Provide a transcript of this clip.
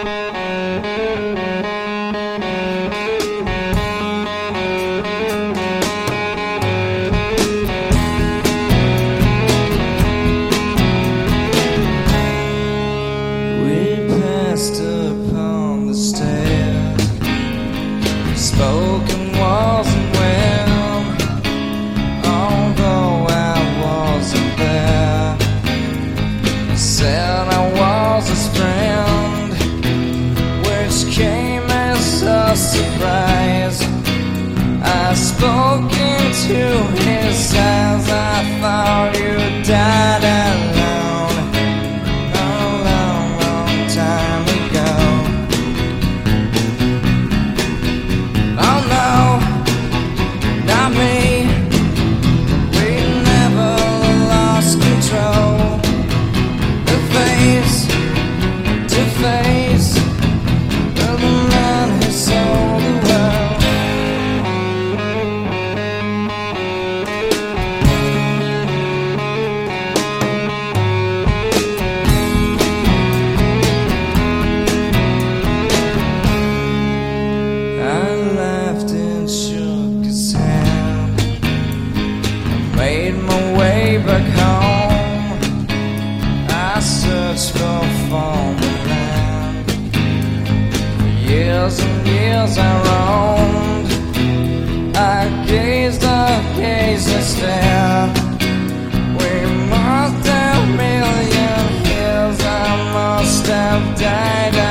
Upon the stairs, spoken wasn't well, although I wasn't there. Said I was his friend, which came as a surprise. I spoke into his eyes. I thought you died alone a long, long time ago. Oh no, not me. We never lost control. The face to face of the man who sold the world. I laughed and shook his hand. I made my way back home. I searched for former land. For years and years I roamed. I gazed and stared. We must have million years. I must have died.